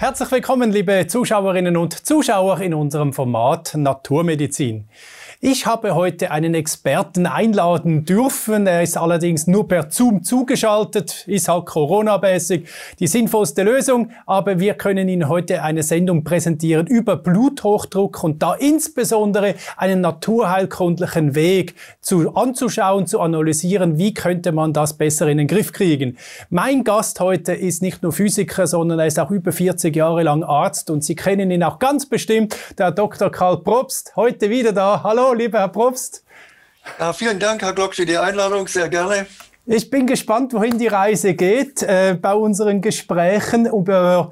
Herzlich willkommen, liebe Zuschauerinnen und Zuschauer in unserem Format Naturmedizin. Ich habe heute einen Experten einladen dürfen. Er ist allerdings nur per Zoom zugeschaltet, ist halt Corona-mäßig die sinnvollste Lösung. Aber wir können Ihnen heute eine Sendung präsentieren über Bluthochdruck und da insbesondere einen naturheilkundlichen Weg anzuschauen, zu analysieren, wie könnte man das besser in den Griff kriegen. Mein Gast heute ist nicht nur Physiker, sondern er ist auch über 40 Jahre lang Arzt und Sie kennen ihn auch ganz bestimmt, der Dr. Karl Probst, heute wieder da. Hallo, lieber Herr Probst. Ja, vielen Dank, Herr Glock, für die Einladung, sehr gerne. Ich bin gespannt, wohin die Reise geht bei unseren Gesprächen über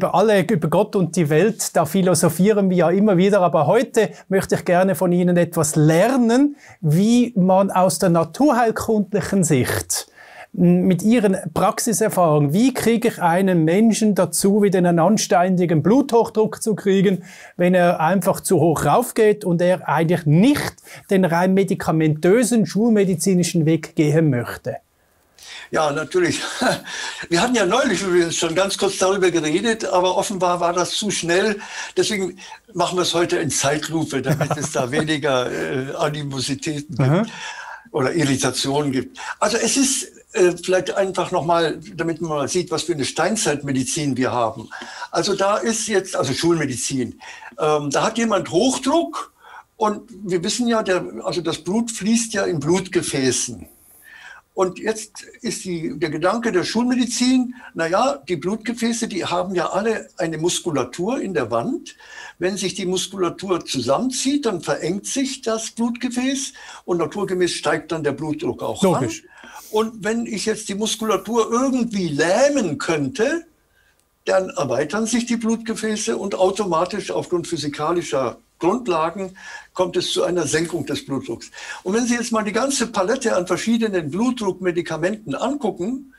Gott und die Welt. Da philosophieren wir ja immer wieder, aber heute möchte ich gerne von Ihnen etwas lernen, wie man aus der naturheilkundlichen Sicht mit Ihren Praxiserfahrungen, wie kriege ich einen Menschen dazu, wieder einen anständigen Bluthochdruck zu kriegen, wenn er einfach zu hoch raufgeht und er eigentlich nicht den rein medikamentösen, schulmedizinischen Weg gehen möchte? Ja, natürlich. Wir hatten ja neulich übrigens schon ganz kurz darüber geredet, aber offenbar war das zu schnell. Deswegen machen wir es heute in Zeitlupe, damit es da weniger Animositäten gibt oder Irritationen gibt. Also es ist vielleicht einfach nochmal, damit man mal sieht, was für eine Steinzeitmedizin wir haben. Also da ist jetzt, also Schulmedizin, da hat jemand Hochdruck und wir wissen ja, also das Blut fließt ja in Blutgefäßen. Und jetzt ist der Gedanke der Schulmedizin, naja, die Blutgefäße, die haben ja alle eine Muskulatur in der Wand. Wenn sich die Muskulatur zusammenzieht, dann verengt sich das Blutgefäß und naturgemäß steigt dann der Blutdruck auch Logisch. an. Und wenn ich jetzt die Muskulatur irgendwie lähmen könnte, dann erweitern sich die Blutgefäße und automatisch aufgrund physikalischer Grundlagen kommt es zu einer Senkung des Blutdrucks. Und wenn Sie jetzt mal die ganze Palette an verschiedenen Blutdruckmedikamenten angucken,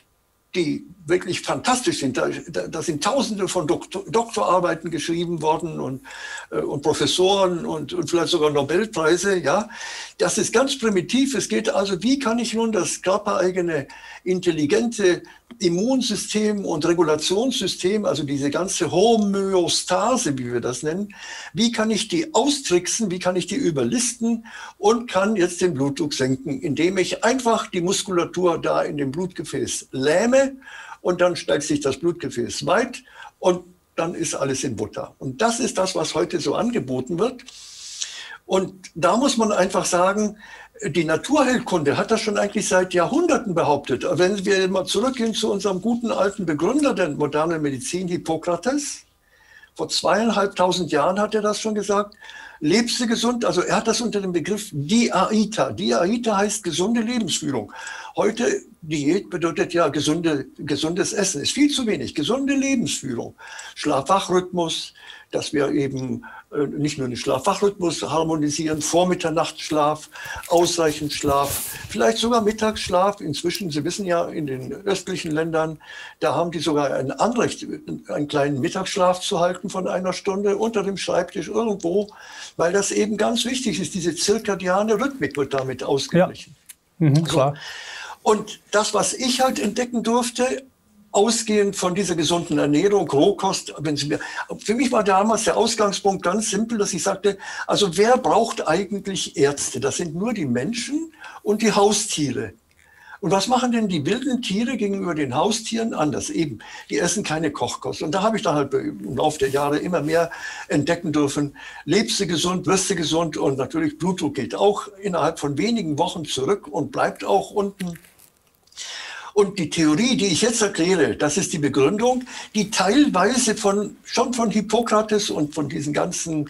die wirklich fantastisch sind, da sind Tausende von Doktorarbeiten geschrieben worden und Professoren und vielleicht sogar Nobelpreise, ja. Das ist ganz primitiv. Es geht also, wie kann ich nun das körpereigene, intelligente Immunsystem und Regulationssystem, also diese ganze Homöostase, wie wir das nennen, wie kann ich die austricksen, wie kann ich die überlisten und kann jetzt den Blutdruck senken, indem ich einfach die Muskulatur da in dem Blutgefäß lähme und dann steigt sich das Blutgefäß weit und dann ist alles in Butter. Und das ist das, was heute so angeboten wird. Und da muss man einfach sagen, die Naturheilkunde hat das schon eigentlich seit Jahrhunderten behauptet. Wenn wir mal zurückgehen zu unserem guten alten Begründer der modernen Medizin, Hippokrates, vor 2500 Jahren hat er das schon gesagt, lebst du gesund, also er hat das unter dem Begriff Diaita. Diaita heißt gesunde Lebensführung. Heute, Diät bedeutet ja gesundes Essen, ist viel zu wenig. Gesunde Lebensführung, Schlaf-Wach-Rhythmus, dass wir eben nicht nur den Schlaf-Wach-Rhythmus harmonisieren, Vormitternachtsschlaf, ausreichend Schlaf, vielleicht sogar Mittagsschlaf. Inzwischen, Sie wissen ja, in den östlichen Ländern, da haben die sogar ein Anrecht, einen kleinen Mittagsschlaf zu halten von einer Stunde unter dem Schreibtisch irgendwo, weil das eben ganz wichtig ist. Diese zirkadiane Rhythmik wird damit ausgeglichen. Ja. Klar. Und das, was ich halt entdecken durfte, ausgehend von dieser gesunden Ernährung, Rohkost, für mich war damals der Ausgangspunkt ganz simpel, dass ich sagte, also wer braucht eigentlich Ärzte? Das sind nur die Menschen und die Haustiere. Und was machen denn die wilden Tiere gegenüber den Haustieren anders? Eben, die essen keine Kochkost. Und da habe ich dann halt im Laufe der Jahre immer mehr entdecken dürfen, lebst du gesund, wirst du gesund und natürlich Blutdruck geht auch innerhalb von wenigen Wochen zurück und bleibt auch unten. Und die Theorie, die ich jetzt erkläre, das ist die Begründung, die teilweise schon von Hippokrates und von diesen ganzen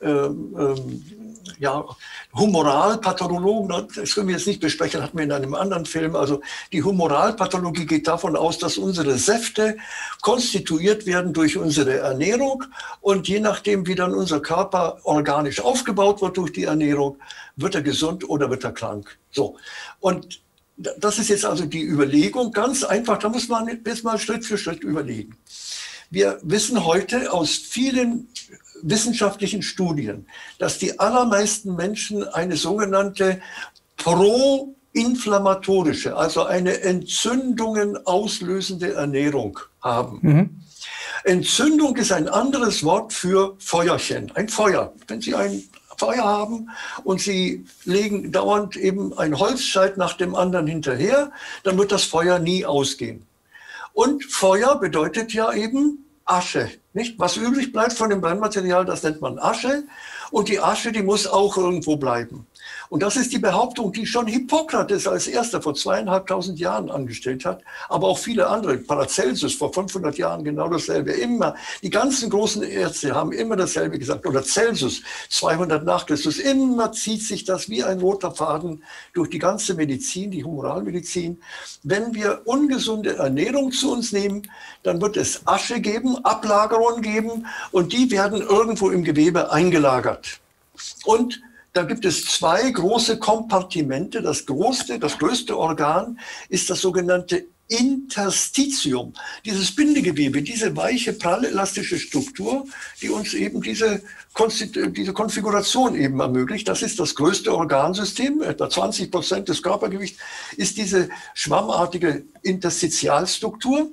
Humoralpathologen, das können wir jetzt nicht besprechen, hatten wir in einem anderen Film. Also die Humoralpathologie geht davon aus, dass unsere Säfte konstituiert werden durch unsere Ernährung und je nachdem, wie dann unser Körper organisch aufgebaut wird durch die Ernährung, wird er gesund oder wird er krank. So. Und das ist jetzt also die Überlegung, ganz einfach, da muss man jetzt mal Schritt für Schritt überlegen. Wir wissen heute aus vielen wissenschaftlichen Studien, dass die allermeisten Menschen eine sogenannte inflammatorische, also eine Entzündungen auslösende Ernährung haben. Entzündung ist ein anderes Wort für Feuerchen, ein Feuer. Wenn Sie ein Feuer haben und Sie legen dauernd eben ein Holzscheit nach dem anderen hinterher, dann wird das Feuer nie ausgehen. Und Feuer bedeutet ja eben Asche, nicht? Was übrig bleibt von dem Brennmaterial, das nennt man Asche. Und die Asche, die muss auch irgendwo bleiben. Und das ist die Behauptung, die schon Hippokrates als erster vor 2500 Jahren angestellt hat, aber auch viele andere. Paracelsus vor 500 Jahren genau dasselbe. Immer, die ganzen großen Ärzte haben immer dasselbe gesagt. Oder Celsus, 200 nach Christus. Immer zieht sich das wie ein roter Faden durch die ganze Medizin, die Humoralmedizin. Wenn wir ungesunde Ernährung zu uns nehmen, dann wird es Asche geben, Ablagerungen geben und die werden irgendwo im Gewebe eingelagert. Und da gibt es zwei große Kompartimente. Das größte Organ ist das sogenannte Interstitium. Dieses Bindegewebe, diese weiche, prallelastische Struktur, die uns eben diese Konfiguration eben ermöglicht. Das ist das größte Organsystem. Etwa 20% des Körpergewichts ist diese schwammartige Interstitialstruktur.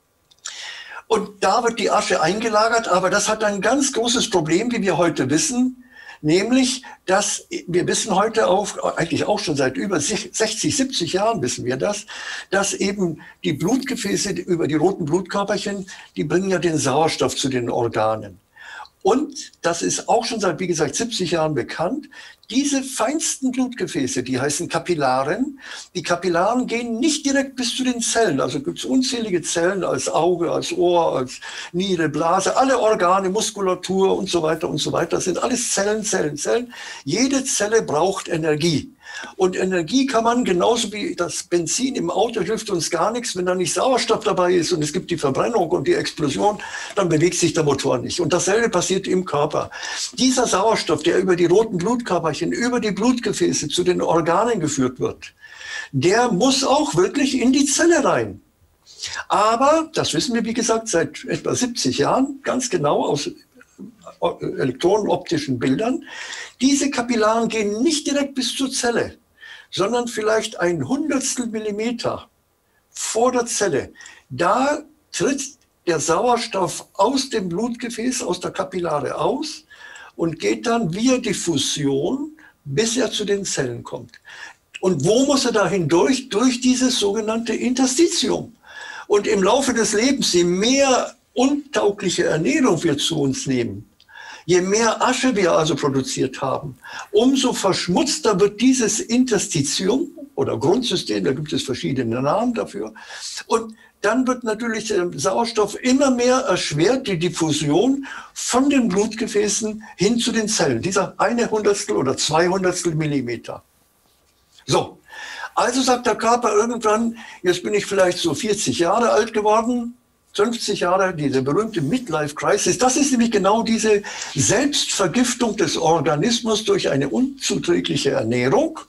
Und da wird die Asche eingelagert, aber das hat ein ganz großes Problem, wie wir heute wissen. Nämlich, dass wir wissen heute eigentlich auch schon seit über 60, 70 Jahren wissen wir das, dass eben die Blutgefäße über die roten Blutkörperchen, die bringen ja den Sauerstoff zu den Organen. Und das ist auch schon seit, wie gesagt, 70 Jahren bekannt. Diese feinsten Blutgefäße, die heißen Kapillaren. Die Kapillaren gehen nicht direkt bis zu den Zellen. Also gibt es unzählige Zellen als Auge, als Ohr, als Niere, Blase, alle Organe, Muskulatur und so weiter und so weiter. Das sind alles Zellen, Zellen, Zellen. Jede Zelle braucht Energie. Und Energie kann man, genauso wie das Benzin im Auto, hilft uns gar nichts, wenn da nicht Sauerstoff dabei ist und es gibt die Verbrennung und die Explosion, dann bewegt sich der Motor nicht. Und dasselbe passiert im Körper. Dieser Sauerstoff, der über die roten Blutkörperchen, über die Blutgefäße zu den Organen geführt wird, der muss auch wirklich in die Zelle rein. Aber, das wissen wir, wie gesagt, seit etwa 70 Jahren, ganz genau aus elektronenoptischen Bildern. Diese Kapillaren gehen nicht direkt bis zur Zelle, sondern vielleicht ein Hundertstel Millimeter vor der Zelle. Da tritt der Sauerstoff aus dem Blutgefäß, aus der Kapillare aus und geht dann via Diffusion, bis er zu den Zellen kommt. Und wo muss er da hindurch? Durch dieses sogenannte Interstitium. Und im Laufe des Lebens, je mehr untaugliche Ernährung wir zu uns nehmen, je mehr Asche wir also produziert haben, umso verschmutzter wird dieses Interstitium oder Grundsystem, da gibt es verschiedene Namen dafür. Und dann wird natürlich der Sauerstoff immer mehr erschwert, die Diffusion von den Blutgefäßen hin zu den Zellen. Dieser 1/100 oder 200 Millimeter. So, also sagt der Körper irgendwann, jetzt bin ich vielleicht so 40 Jahre alt geworden, 50 Jahre, diese berühmte Midlife-Crisis, das ist nämlich genau diese Selbstvergiftung des Organismus durch eine unzuträgliche Ernährung.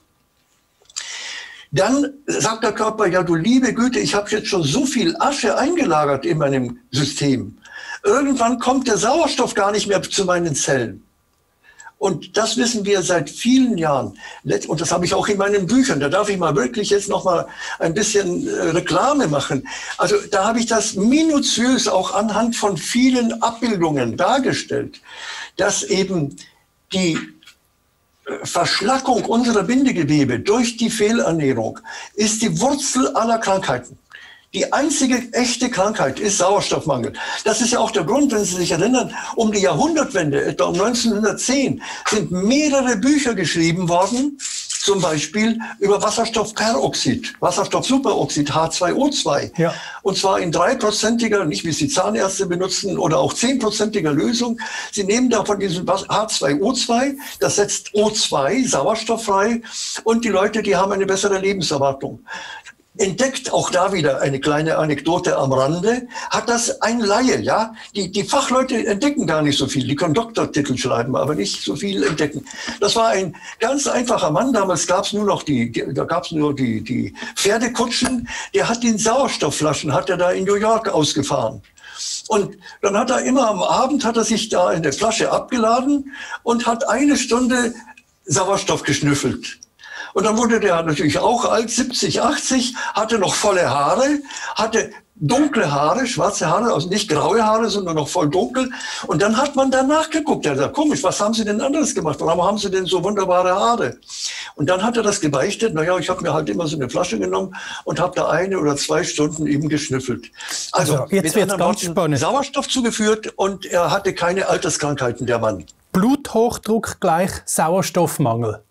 Dann sagt der Körper, ja du liebe Güte, ich habe jetzt schon so viel Asche eingelagert in meinem System. Irgendwann kommt der Sauerstoff gar nicht mehr zu meinen Zellen. Und das wissen wir seit vielen Jahren. Und das habe ich auch in meinen Büchern. Da darf ich mal wirklich jetzt noch mal ein bisschen Reklame machen. Also da habe ich das minutiös auch anhand von vielen Abbildungen dargestellt, dass eben die Verschlackung unserer Bindegewebe durch die Fehlernährung ist die Wurzel aller Krankheiten. Die einzige echte Krankheit ist Sauerstoffmangel. Das ist ja auch der Grund, wenn Sie sich erinnern, um die Jahrhundertwende, etwa um 1910, sind mehrere Bücher geschrieben worden, zum Beispiel über Wasserstoffperoxid, Wasserstoffsuperoxid, H2O2. Ja. Und zwar in 3%iger, nicht wie es die Zahnärzte benutzen, oder auch 10%iger Lösung. Sie nehmen da von diesem H2O2, das setzt O2, Sauerstoff frei, und die Leute, die haben eine bessere Lebenserwartung. Entdeckt, auch da wieder eine kleine Anekdote am Rande, hat das ein Laie, ja. Die Fachleute entdecken gar nicht so viel, die können Doktortitel schreiben, aber nicht so viel entdecken. Das war ein ganz einfacher Mann, damals gab es nur die Pferdekutschen, der hat den Sauerstoffflaschen, hat er da in New York ausgefahren. Und dann hat er immer am Abend, hat er sich da eine Flasche abgeladen und hat 1 Stunde Sauerstoff geschnüffelt. Und dann wurde der natürlich auch alt, 70, 80, hatte noch volle Haare, hatte dunkle Haare, schwarze Haare, also nicht graue Haare, sondern noch voll dunkel. Und dann hat man danach geguckt. Er hat gesagt, komisch, was haben Sie denn anderes gemacht? Warum haben Sie denn so wunderbare Haare? Und dann hat er das gebeichtet. Naja, ich habe mir halt immer so eine Flasche genommen und habe da 1 oder 2 Stunden eben geschnüffelt. Also jetzt wird ganz spannend. Sauerstoff zugeführt und er hatte keine Alterskrankheiten, der Mann. Bluthochdruck gleich Sauerstoffmangel?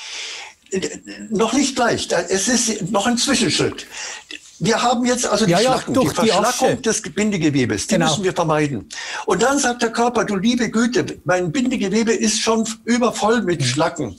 Noch nicht gleich. Es ist noch ein Zwischenschritt. Wir haben jetzt also die Schlacken, die Verschlackung des Bindegewebes, die müssen wir vermeiden. Und dann sagt der Körper, du liebe Güte, mein Bindegewebe ist schon übervoll mit Schlacken.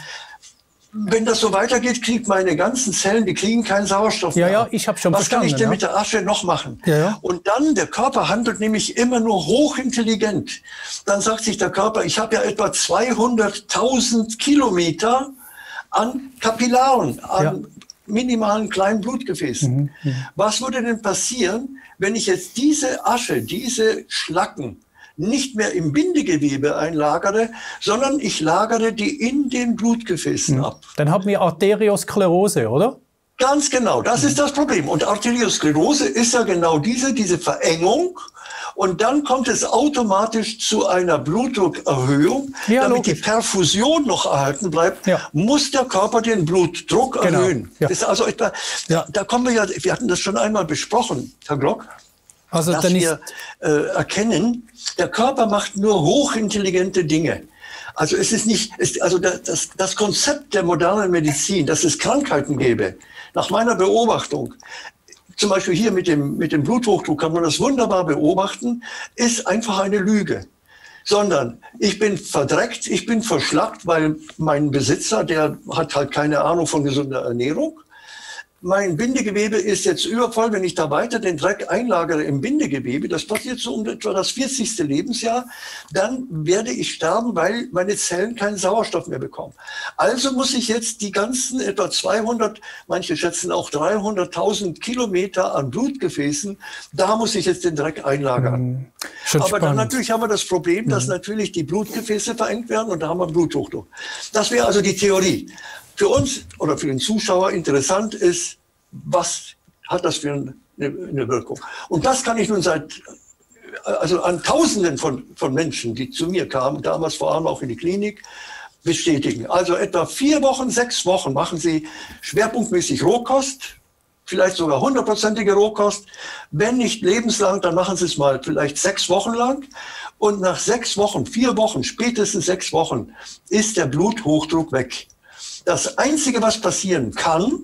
Wenn das so weitergeht, kriegt meine ganzen Zellen, die kriegen keinen Sauerstoff mehr. Ja, ich habe schon verstanden. Was kann ich denn mit der Asche noch machen? Ja. Und dann, der Körper handelt nämlich immer nur hochintelligent. Dann sagt sich der Körper, ich habe ja etwa 200.000 Kilometer an Kapillaren, an minimalen kleinen Blutgefäßen. Was würde denn passieren, wenn ich jetzt diese Asche, diese Schlacken nicht mehr im Bindegewebe einlagere, sondern ich lagere die in den Blutgefäßen ab? Dann haben wir Arteriosklerose, oder? Ganz genau, das ist das Problem. Und Arteriosklerose ist ja genau diese Verengung. Und dann kommt es automatisch zu einer Blutdruckerhöhung. Damit die Perfusion noch erhalten bleibt, muss der Körper den Blutdruck erhöhen. Das ist also etwa, da kommen wir hatten das schon einmal besprochen, Herr Glock, also dass wir erkennen, der Körper macht nur hochintelligente Dinge. Also es ist nicht, das Konzept der modernen Medizin, dass es Krankheiten gäbe, nach meiner Beobachtung, zum Beispiel hier mit dem Bluthochdruck kann man das wunderbar beobachten, ist einfach eine Lüge. Sondern ich bin verdreckt, ich bin verschlackt, weil mein Besitzer, der hat halt keine Ahnung von gesunder Ernährung. Mein Bindegewebe ist jetzt übervoll, wenn ich da weiter den Dreck einlagere im Bindegewebe, das passiert so um etwa das 40. Lebensjahr, dann werde ich sterben, weil meine Zellen keinen Sauerstoff mehr bekommen. Also muss ich jetzt die ganzen etwa 200, manche schätzen auch 300.000 Kilometer an Blutgefäßen, da muss ich jetzt den Dreck einlagern. Aber dann natürlich haben wir das Problem, dass natürlich die Blutgefäße verengt werden und da haben wir Bluthochdruck. Das wäre also die Theorie. Für uns oder für den Zuschauer interessant ist, was hat das für eine Wirkung? Und das kann ich nun an Tausenden von Menschen, die zu mir kamen, damals vor allem auch in die Klinik, bestätigen. Also etwa 4 Wochen, 6 Wochen machen sie schwerpunktmäßig Rohkost, vielleicht sogar 100%ige Rohkost. Wenn nicht lebenslang, dann machen sie es mal vielleicht 6 Wochen lang. Und nach 6 Wochen, 4 Wochen, spätestens 6 Wochen, ist der Bluthochdruck weg. Das Einzige, was passieren kann,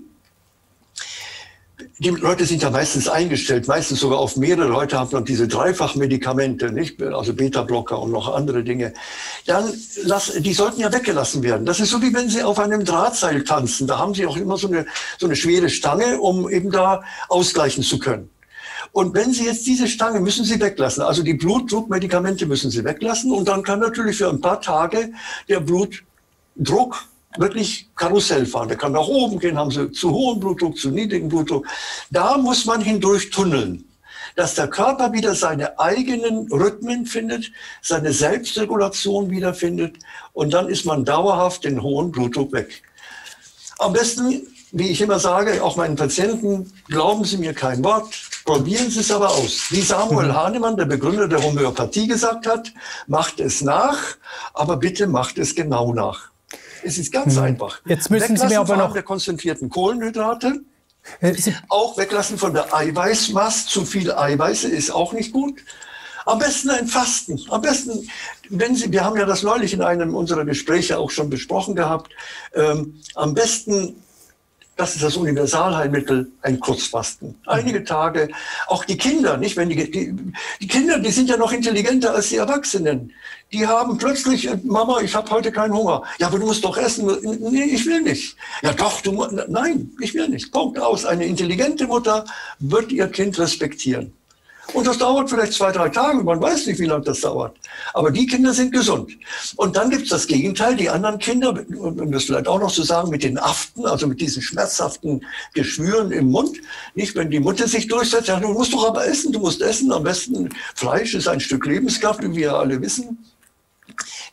die Leute sind ja meistens eingestellt, meistens sogar auf mehrere. Leute haben noch diese Dreifachmedikamente, nicht? Also Beta-Blocker und noch andere Dinge. Die sollten ja weggelassen werden. Das ist so, wie wenn Sie auf einem Drahtseil tanzen. Da haben Sie auch immer so eine schwere Stange, um eben da ausgleichen zu können. Und wenn Sie jetzt diese Stange müssen Sie weglassen, also die Blutdruckmedikamente müssen Sie weglassen und dann kann natürlich für ein paar Tage der Blutdruck wirklich Karussell fahren. Der kann nach oben gehen, haben Sie zu hohen Blutdruck, zu niedrigen Blutdruck. Da muss man hindurch tunneln, dass der Körper wieder seine eigenen Rhythmen findet, seine Selbstregulation wiederfindet und dann ist man dauerhaft den hohen Blutdruck weg. Am besten, wie ich immer sage, auch meinen Patienten, glauben Sie mir kein Wort, probieren Sie es aber aus. Wie Samuel Hahnemann, der Begründer der Homöopathie, gesagt hat, macht es nach, aber bitte macht es genau nach. Es ist ganz einfach. Jetzt müssen Sie mir aber noch der konzentrierten Kohlenhydrate, auch weglassen von der Eiweißmast. Zu viel Eiweiße ist auch nicht gut. Am besten ein Fasten. Am besten, wir haben ja das neulich in einem unserer Gespräche auch schon besprochen gehabt, am besten, das ist das Universalheilmittel, ein Kurzfasten. Einige Tage, auch die Kinder, nicht? Wenn die Kinder, die sind ja noch intelligenter als die Erwachsenen. Die haben plötzlich, Mama, ich habe heute keinen Hunger. Ja, aber du musst doch essen. Nee, ich will nicht. Ja doch, nein, ich will nicht. Punkt aus. Eine intelligente Mutter wird ihr Kind respektieren. Und das dauert vielleicht 2, 3 Tage, man weiß nicht, wie lange das dauert. Aber die Kinder sind gesund. Und dann gibt es das Gegenteil, die anderen Kinder, um das vielleicht auch noch zu sagen, mit den Aften, also mit diesen schmerzhaften Geschwüren im Mund. Nicht, wenn die Mutter sich durchsetzt, ja, du musst doch aber essen, du musst essen. Am besten, Fleisch ist ein Stück Lebenskraft, wie wir alle wissen.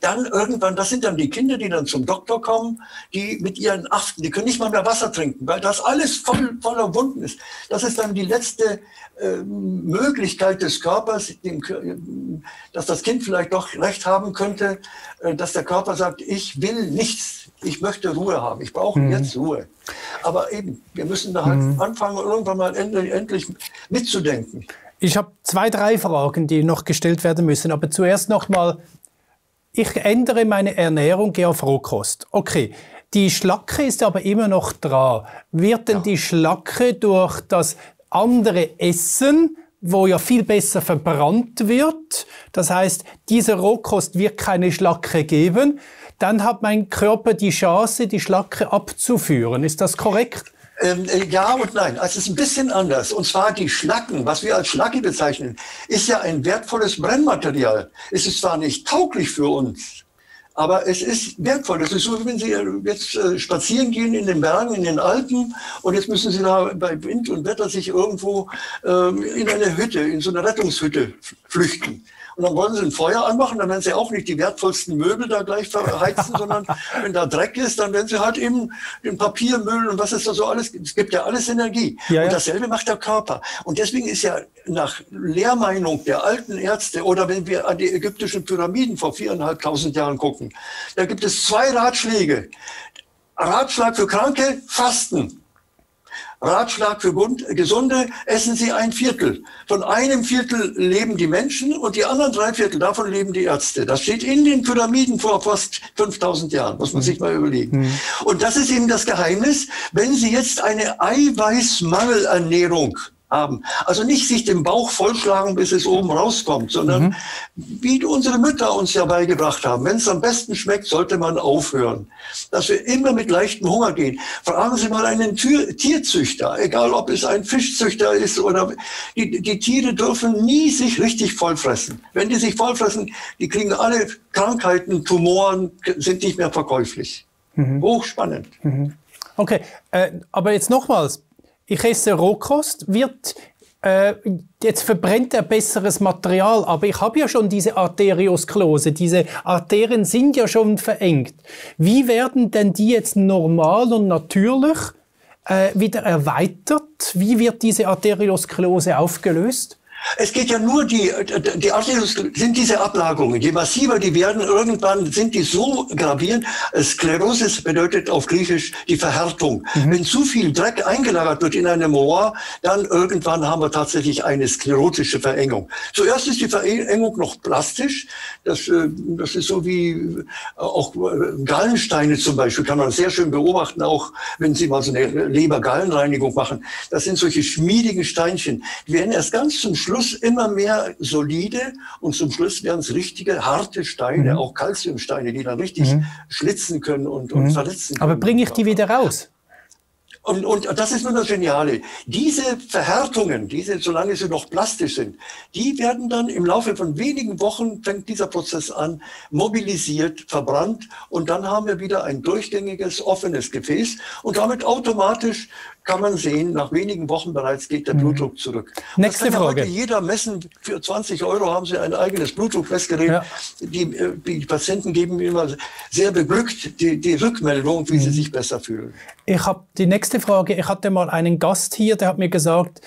dann irgendwann, das sind dann die Kinder, die dann zum Doktor kommen, die mit ihren Aften, die können nicht mal mehr Wasser trinken, weil das alles voller Wunden ist. Das ist dann die letzte Möglichkeit des Körpers, dass das Kind vielleicht doch recht haben könnte, dass der Körper sagt, ich will nichts, ich möchte Ruhe haben, ich brauche jetzt Ruhe. Aber eben, wir müssen da halt anfangen, irgendwann mal endlich mitzudenken. Ich habe 2, 3 Fragen, die noch gestellt werden müssen, aber zuerst noch mal, ich ändere meine Ernährung, gehe auf Rohkost. Okay, die Schlacke ist aber immer noch dran. Wird denn die Schlacke durch das andere Essen, wo ja viel besser verbrannt wird, das heißt, diese Rohkost wird keine Schlacke geben, dann hat mein Körper die Chance, die Schlacke abzuführen. Ist das korrekt? Ja und nein. Also es ist ein bisschen anders. Und zwar die Schlacken, was wir als Schlacke bezeichnen, ist ja ein wertvolles Brennmaterial. Es ist zwar nicht tauglich für uns, aber es ist wertvoll. Das ist so, wie wenn Sie jetzt spazieren gehen in den Bergen, in den Alpen und jetzt müssen Sie da bei Wind und Wetter sich irgendwo in eine Hütte, in so eine Rettungshütte flüchten. Und dann wollen Sie ein Feuer anmachen, dann werden Sie auch nicht die wertvollsten Möbel da gleich verheizen, sondern wenn da Dreck ist, dann werden Sie halt eben den Papiermüll und was ist da so alles. Es gibt ja alles Energie. Ja, ja. Und dasselbe macht der Körper. Und deswegen ist ja nach Lehrmeinung der alten Ärzte oder wenn wir an die ägyptischen Pyramiden vor 4.500 Jahren gucken, da gibt es 2 Ratschläge. Ratschlag für Kranke, Fasten. Ratschlag für Gesunde, essen Sie 1/4. Von einem Viertel leben die Menschen und die anderen 3/4 davon leben die Ärzte. Das steht in den Pyramiden vor fast 5.000 Jahren, muss man sich mal überlegen. Und das ist eben das Geheimnis, wenn Sie jetzt eine Eiweißmangelernährung haben. Also nicht sich den Bauch vollschlagen, bis es oben rauskommt, sondern wie unsere Mütter uns ja beigebracht haben. Wenn es am besten schmeckt, sollte man aufhören. Dass wir immer mit leichtem Hunger gehen. Fragen Sie mal einen Tierzüchter, egal ob es ein Fischzüchter ist oder die Tiere dürfen nie sich richtig vollfressen. Wenn die sich vollfressen, die kriegen alle Krankheiten, Tumoren, sind nicht mehr verkäuflich. Hochspannend. Okay, aber jetzt nochmals. Ich esse Rohkost, jetzt verbrennt er besseres Material, aber ich habe ja schon diese Arteriosklerose, diese Arterien sind ja schon verengt. Wie werden denn die jetzt normal und natürlich wieder erweitert? Wie wird diese Arteriosklerose aufgelöst? Es geht ja nur, die Arteriosklerose sind diese Ablagerungen. Je massiver die werden, irgendwann sind die so gravierend. Sklerosis bedeutet auf Griechisch die Verhärtung. Wenn zu viel Dreck eingelagert wird in einem Rohr, dann irgendwann haben wir tatsächlich eine sklerotische Verengung. Zuerst ist die Verengung noch plastisch. Das ist so wie auch Gallensteine zum Beispiel, kann man sehr schön beobachten, auch wenn Sie mal so eine Leber-Gallenreinigung machen. Das sind solche schmiedigen Steinchen. Die werden erst ganz zum Schluss immer mehr solide und zum Schluss werden es richtige, harte Steine, auch Calciumsteine, die dann richtig schlitzen können und verletzen können. Aber bringe ich die wieder raus? Und das ist nur das Geniale. Diese Verhärtungen, solange sie noch plastisch sind, die werden dann im Laufe von wenigen Wochen, fängt dieser Prozess an, mobilisiert, verbrannt und dann haben wir wieder ein durchgängiges, offenes Gefäß und damit automatisch kann man sehen, nach wenigen Wochen bereits geht der Blutdruck zurück. Nächste Frage. Heute jeder messen. Für 20 € haben Sie ein eigenes Blutdruckmessgerät. Ja. Die Patienten geben mir immer sehr beglückt die Rückmeldung, wie sie sich besser fühlen. Ich habe die nächste Frage. Ich hatte mal einen Gast hier, der hat mir gesagt,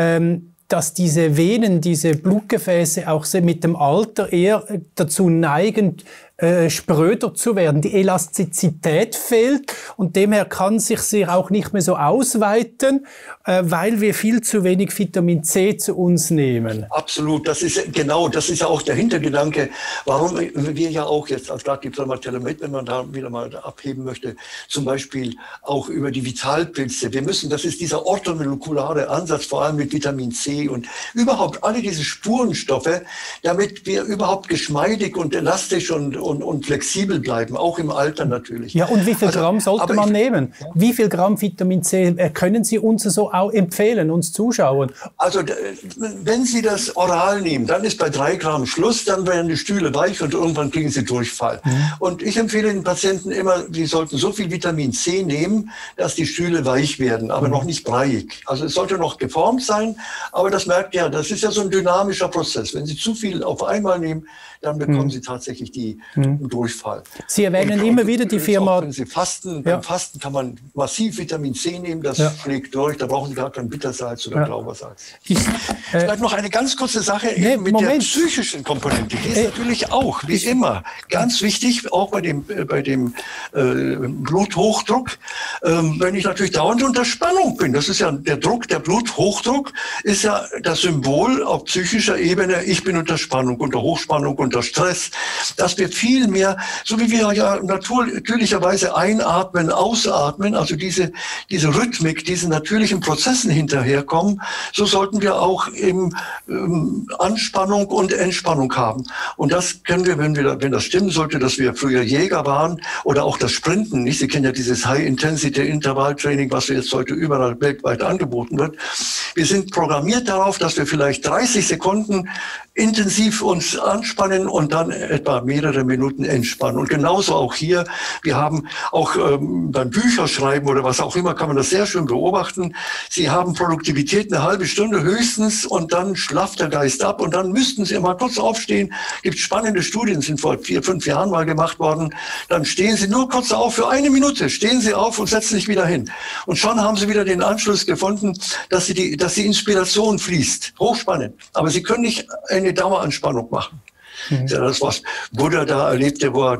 dass diese Venen, diese Blutgefäße auch mit dem Alter eher dazu neigen, spröder zu werden. Die Elastizität fehlt und demher kann sich auch nicht mehr so ausweiten, weil wir viel zu wenig Vitamin C zu uns nehmen. Absolut, das ist ja auch der Hintergedanke, warum wir ja auch jetzt, als gerade die Firma Telemed, wenn man da wieder mal abheben möchte, zum Beispiel auch über die Vitalpilze. Das ist dieser orthomolekulare Ansatz, vor allem mit Vitamin C und überhaupt alle diese Spurenstoffe, damit wir überhaupt geschmeidig und elastisch und flexibel bleiben, auch im Alter natürlich. Ja, und wie viel Gramm sollte man nehmen? Wie viel Gramm Vitamin C können Sie uns so auch empfehlen, uns Zuschauern? Also, wenn Sie das oral nehmen, dann ist bei 3 Gramm Schluss, dann werden die Stühle weich und irgendwann kriegen Sie Durchfall. Und ich empfehle den Patienten immer, sie sollten so viel Vitamin C nehmen, dass die Stühle weich werden, aber noch nicht breiig. Also es sollte noch geformt sein, aber das merkt ja, das ist ja so ein dynamischer Prozess. Wenn Sie zu viel auf einmal nehmen, dann bekommen Sie tatsächlich die Durchfall. Sie erwähnen immer wieder die Firma... Auch wenn Sie fasten, beim Fasten kann man massiv Vitamin C nehmen, das schlägt durch, da brauchen Sie gar kein Bittersalz oder Glaubersalz. Vielleicht noch eine ganz kurze Sache mit der psychischen Komponente. Die ist natürlich auch, wie immer, ganz wichtig, auch bei dem Bluthochdruck. Wenn ich natürlich dauernd unter Spannung bin, das ist ja der Druck, der Bluthochdruck ist ja das Symbol auf psychischer Ebene, ich bin unter Spannung, unter Hochspannung, unter Stress, dass wir viel mehr, so wie wir ja natürlicherweise einatmen, ausatmen, also diese Rhythmik, diesen natürlichen Prozessen hinterherkommen, so sollten wir auch eben Anspannung und Entspannung haben. Und das können wir, wenn das stimmen sollte, dass wir früher Jäger waren oder auch das Sprinten, nicht? Sie kennen ja dieses High-Intensity-Intervalltraining, was jetzt heute überall weltweit angeboten wird. Wir sind programmiert darauf, dass wir vielleicht 30 Sekunden intensiv uns anspannen und dann etwa mehrere Minuten entspannen. Und genauso auch hier, wir haben auch beim Bücherschreiben oder was auch immer, kann man das sehr schön beobachten. Sie haben Produktivität eine halbe Stunde höchstens und dann schlafft der Geist ab und dann müssten Sie mal kurz aufstehen. Gibt spannende Studien, sind vor 4, 5 Jahren mal gemacht worden. Dann stehen Sie nur kurz auf für 1 Minute, stehen Sie auf und setzen sich wieder hin. Und schon haben Sie wieder den Anschluss gefunden, dass die Inspiration fließt. Hochspannend. Aber Sie können nicht eine Daueranspannung machen. Ja, das, was Buddha da erlebte, wo er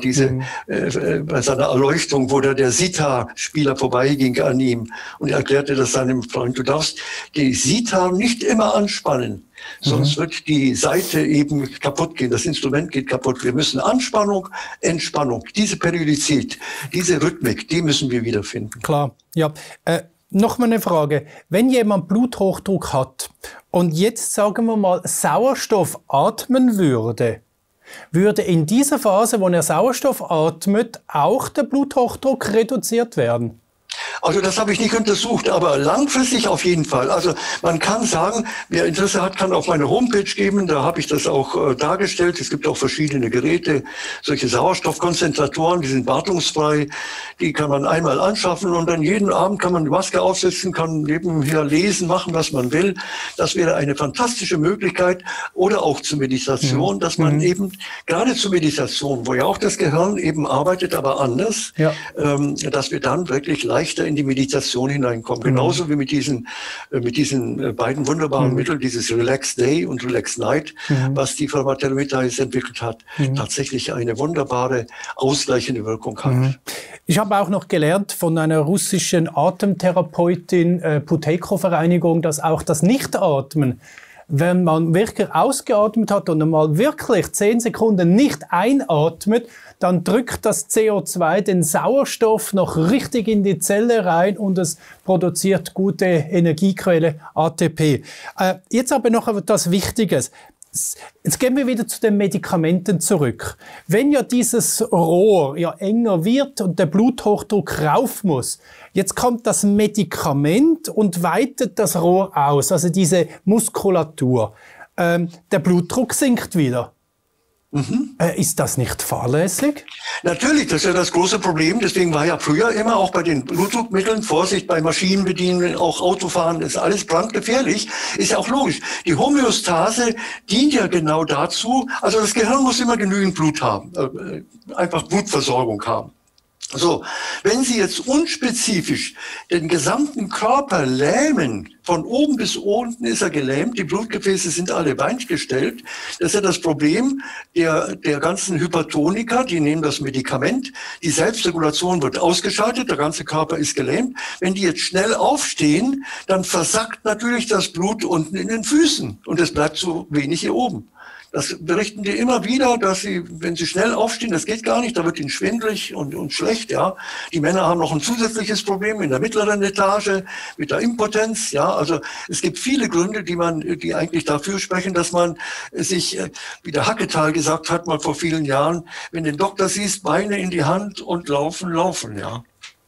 bei seiner Erleuchtung, wo der Sitar-Spieler vorbeiging an ihm und er erklärte das seinem Freund, du darfst die Sitar nicht immer anspannen, sonst wird die Saite eben kaputt gehen, das Instrument geht kaputt. Wir müssen Anspannung, Entspannung, diese Periodizität, diese Rhythmik, die müssen wir wiederfinden. Klar, ja. Noch mal eine Frage. Wenn jemand Bluthochdruck hat und jetzt, sagen wir mal, Sauerstoff atmen würde in dieser Phase, wo er Sauerstoff atmet, auch der Bluthochdruck reduziert werden? Also das habe ich nicht untersucht, aber langfristig auf jeden Fall. Also man kann sagen, wer Interesse hat, kann auf meine Homepage geben, da habe ich das auch dargestellt. Es gibt auch verschiedene Geräte, solche Sauerstoffkonzentratoren, die sind wartungsfrei, die kann man einmal anschaffen und dann jeden Abend kann man die Maske aufsetzen, kann nebenher lesen, machen, was man will. Das wäre eine fantastische Möglichkeit. Oder auch zur Meditation, dass man eben, gerade zur Meditation, wo ja auch das Gehirn eben arbeitet, aber anders, dass wir dann wirklich leichter in die Meditation hineinkommen. Genauso wie mit diesen beiden wunderbaren Mitteln, dieses Relax Day und Relax Night, was die Firma Telometaes entwickelt hat, tatsächlich eine wunderbare ausgleichende Wirkung hat. Ich habe auch noch gelernt von einer russischen Atemtherapeutin, Puteco-Vereinigung, dass auch das Nichtatmen, wenn man wirklich ausgeatmet hat und mal wirklich 10 Sekunden nicht einatmet, dann drückt das CO2 den Sauerstoff noch richtig in die Zelle rein und es produziert gute Energiequelle ATP. Jetzt aber noch etwas Wichtiges. Jetzt gehen wir wieder zu den Medikamenten zurück. Wenn ja dieses Rohr ja enger wird und der Bluthochdruck rauf muss, jetzt kommt das Medikament und weitet das Rohr aus, also diese Muskulatur. Der Blutdruck sinkt wieder. Ist das nicht fahrlässig? Natürlich, das ist ja das große Problem. Deswegen war ja früher immer auch bei den Blutdruckmitteln, Vorsicht bei Maschinenbedienen, auch Autofahren, ist alles brandgefährlich. Ist ja auch logisch. Die Homöostase dient ja genau dazu. Also das Gehirn muss immer genügend Blut haben, einfach Blutversorgung haben. So, wenn Sie jetzt unspezifisch den gesamten Körper lähmen, von oben bis unten ist er gelähmt, die Blutgefäße sind alle weingestellt. Das ist ja das Problem der ganzen Hypertoniker, die nehmen das Medikament, die Selbstregulation wird ausgeschaltet, der ganze Körper ist gelähmt. Wenn die jetzt schnell aufstehen, dann versackt natürlich das Blut unten in den Füßen und es bleibt so wenig hier oben. Das berichten die immer wieder, dass sie, wenn sie schnell aufstehen, das geht gar nicht, da wird ihnen schwindelig und schlecht, ja. Die Männer haben noch ein zusätzliches Problem in der mittleren Etage mit der Impotenz, ja. Also es gibt viele Gründe, die eigentlich dafür sprechen, dass man sich, wie der Hacketal gesagt hat, mal vor vielen Jahren, wenn den Doktor siehst, Beine in die Hand und laufen, ja.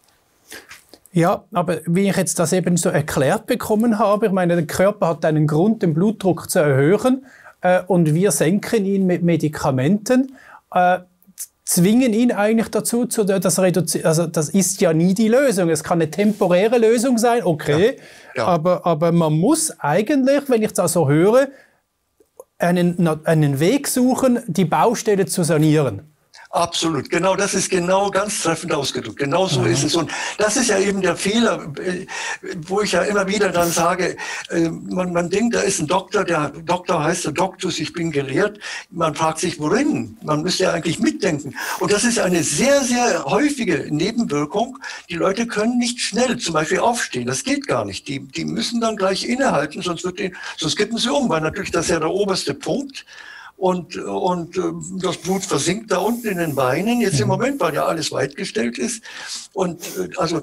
Ja, aber wie ich jetzt das eben so erklärt bekommen habe, ich meine, der Körper hat einen Grund, den Blutdruck zu erhöhen, und wir senken ihn mit Medikamenten, zwingen ihn eigentlich dazu, das reduzieren. Also das ist ja nie die Lösung. Es kann eine temporäre Lösung sein, okay, ja. Aber man muss eigentlich, wenn ich das so höre, einen Weg suchen, die Baustelle zu sanieren. Absolut, genau, das ist genau ganz treffend ausgedrückt. Genau so ist es. Und das ist ja eben der Fehler, wo ich ja immer wieder dann sage, man denkt, da ist ein Doktor, der Doktor heißt der Doktus, ich bin gelehrt. Man fragt sich, worin? Man müsste ja eigentlich mitdenken. Und das ist eine sehr, sehr häufige Nebenwirkung. Die Leute können nicht schnell zum Beispiel aufstehen. Das geht gar nicht. Die müssen dann gleich innehalten, sonst kippen sie um, weil natürlich das ist ja der oberste Punkt. Und das Blut versinkt da unten in den Beinen, jetzt im Moment, weil ja alles weitgestellt ist. Und also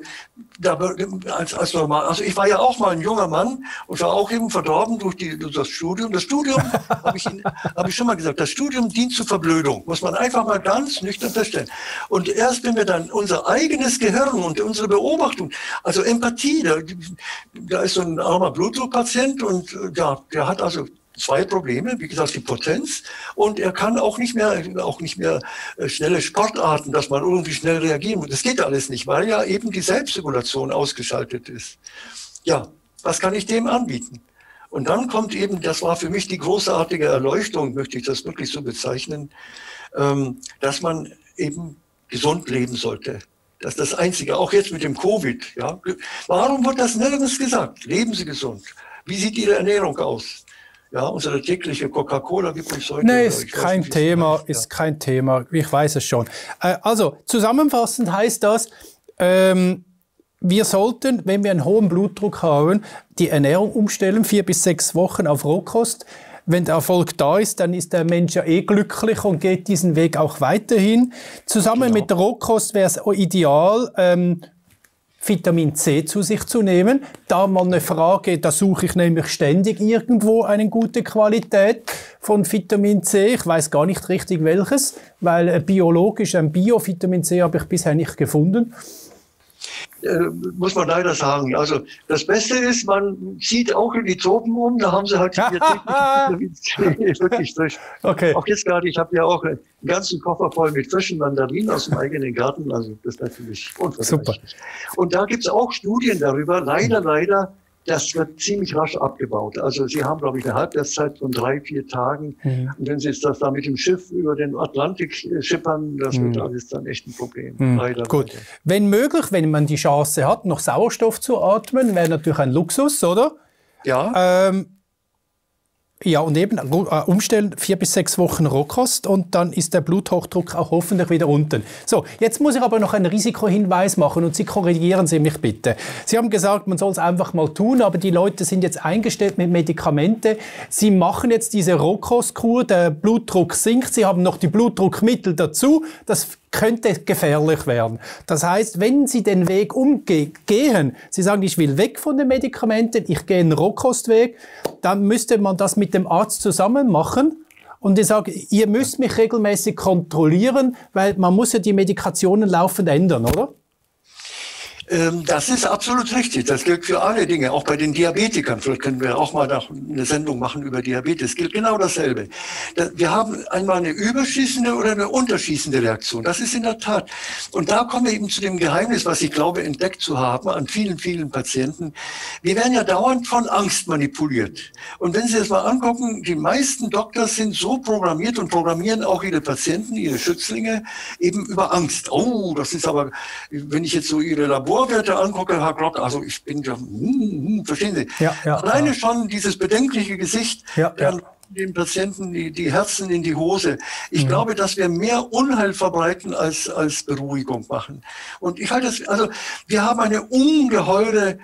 ich war ja auch mal ein junger Mann und war auch eben verdorben durch das Studium. Das Studium, habe ich schon mal gesagt, das Studium dient zur Verblödung, muss man einfach mal ganz nüchtern feststellen. Und erst wenn wir dann unser eigenes Gehirn und unsere Beobachtung, also Empathie, da ist so ein armer Blutdruckpatient und der hat also 2 Probleme, wie gesagt, die Potenz, und er kann auch nicht mehr schnelle Sportarten, dass man irgendwie schnell reagieren muss. Das geht alles nicht, weil ja eben die Selbstregulation ausgeschaltet ist. Ja, was kann ich dem anbieten? Und dann kommt eben, das war für mich die großartige Erleuchtung, möchte ich das wirklich so bezeichnen, dass man eben gesund leben sollte. Das ist das Einzige, auch jetzt mit dem Covid. Ja. Warum wird das nirgends gesagt? Leben Sie gesund. Wie sieht Ihre Ernährung aus? Ja, unsere tägliche Coca-Cola gibt uns heute. Nein, ist kein Thema, ist kein Thema. Ich weiß es schon. Also, zusammenfassend heißt das, wir sollten, wenn wir einen hohen Blutdruck haben, die Ernährung umstellen, 4 bis 6 Wochen auf Rohkost. Wenn der Erfolg da ist, dann ist der Mensch ja glücklich und geht diesen Weg auch weiterhin. Zusammen mit der Rohkost wäre es ideal, Vitamin C zu sich zu nehmen. Da mal eine Frage, da suche ich nämlich ständig irgendwo eine gute Qualität von Vitamin C. Ich weiß gar nicht richtig welches, weil biologisch ein Bio-Vitamin C habe ich bisher nicht gefunden. Muss man leider sagen. Also das Beste ist, man zieht auch in die Tropen um, da haben sie halt wirklich frisch. Okay. Auch jetzt gerade, ich habe ja auch einen ganzen Koffer voll mit frischen Mandarinen aus dem eigenen Garten, also das ist natürlich unvergleichlich. Super. Und da gibt es auch Studien darüber, leider, das wird ziemlich rasch abgebaut. Also Sie haben, glaube ich, eine Halbwertszeit von 3-4 Tagen. Und wenn Sie jetzt das da mit dem Schiff über den Atlantik schippern, das wird alles dann echt ein Problem. Leider. Gut. Wenn möglich, wenn man die Chance hat, noch Sauerstoff zu atmen, wäre natürlich ein Luxus, oder? Ja. Ja, und eben umstellen, 4 bis 6 Wochen Rohkost und dann ist der Bluthochdruck auch hoffentlich wieder unten. So, jetzt muss ich aber noch einen Risikohinweis machen und Sie korrigieren Sie mich bitte. Sie haben gesagt, man soll es einfach mal tun, aber die Leute sind jetzt eingestellt mit Medikamente. Sie machen jetzt diese Rohkostkur, der Blutdruck sinkt, Sie haben noch die Blutdruckmittel dazu. Das könnte gefährlich werden. Das heißt, wenn Sie den Weg gehen, Sie sagen, ich will weg von den Medikamenten, ich gehe einen Rohkostweg, dann müsste man das mit dem Arzt zusammen machen. Und ich sage, ihr müsst mich regelmäßig kontrollieren, weil man muss ja die Medikationen laufend ändern, oder? Das ist absolut richtig. Das gilt für alle Dinge, auch bei den Diabetikern. Vielleicht können wir auch mal eine Sendung machen über Diabetes. Gilt genau dasselbe. Wir haben einmal eine überschießende oder eine unterschießende Reaktion. Das ist in der Tat. Und da kommen wir eben zu dem Geheimnis, was ich glaube, entdeckt zu haben an vielen, vielen Patienten. Wir werden ja dauernd von Angst manipuliert. Und wenn Sie das mal angucken, die meisten Doktor sind so programmiert und programmieren auch ihre Patienten, ihre Schützlinge eben über Angst. Oh, das ist aber, wenn ich jetzt so ihre Laborwerte angucke, Herr Glock, also ich bin ja, verstehen Sie? Ja, alleine schon dieses bedenkliche Gesicht, dann den Patienten die Herzen in die Hose. Ich glaube, dass wir mehr Unheil verbreiten als Beruhigung machen. Und ich halte das, also wir haben eine ungeheure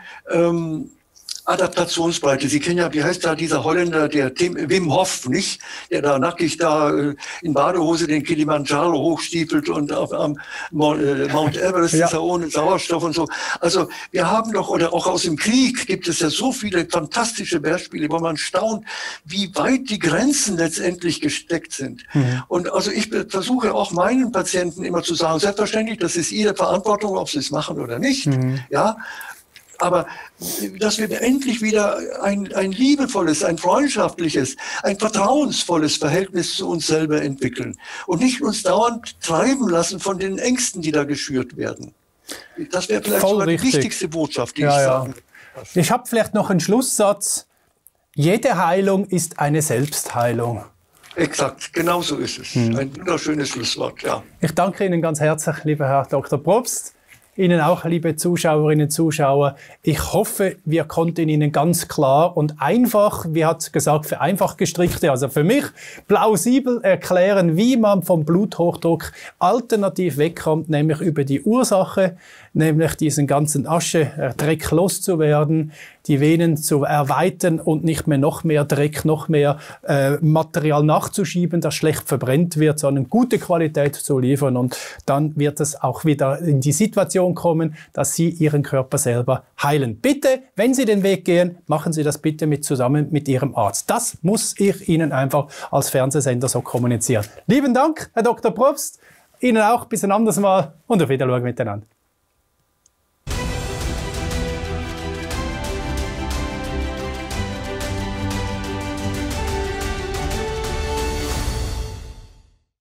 Adaptationsbreite. Sie kennen ja, wie heißt da dieser Holländer, der Wim Hof, nicht? Der da nackig da in Badehose den Kilimanjaro hochstiefelt und am Mount Everest ist er ohne Sauerstoff und so. Also wir haben doch, oder auch aus dem Krieg gibt es ja so viele fantastische Beispiele, wo man staunt, wie weit die Grenzen letztendlich gesteckt sind. Und also ich versuche auch meinen Patienten immer zu sagen, selbstverständlich, das ist ihre Verantwortung, ob sie es machen oder nicht. Ja. Aber dass wir endlich wieder ein liebevolles, ein freundschaftliches, ein vertrauensvolles Verhältnis zu uns selber entwickeln und nicht uns dauernd treiben lassen von den Ängsten, die da geschürt werden. Das wäre vielleicht sogar die wichtigste Botschaft, die ich sagen will. Ich habe vielleicht noch einen Schlusssatz. Jede Heilung ist eine Selbstheilung. Exakt, genau so ist es. Ein wunderschönes Schlusswort, ja. Ich danke Ihnen ganz herzlich, lieber Herr Dr. Probst. Ihnen auch, liebe Zuschauerinnen und Zuschauer. Ich hoffe, wir konnten Ihnen ganz klar und einfach, wie hat es gesagt, für einfach gestrickte, also für mich plausibel erklären, wie man vom Bluthochdruck alternativ wegkommt, nämlich über die Ursache, nämlich diesen ganzen Aschedreck loszuwerden, die Venen zu erweitern und nicht mehr noch mehr Dreck, noch mehr Material nachzuschieben, das schlecht verbrennt wird, sondern gute Qualität zu liefern. Und dann wird es auch wieder in die Situation kommen, dass Sie Ihren Körper selber heilen. Bitte, wenn Sie den Weg gehen, machen Sie das bitte zusammen mit Ihrem Arzt. Das muss ich Ihnen einfach als Fernsehsender so kommunizieren. Lieben Dank, Herr Dr. Probst. Ihnen auch bis ein anderes Mal und auf Wiedersehen miteinander.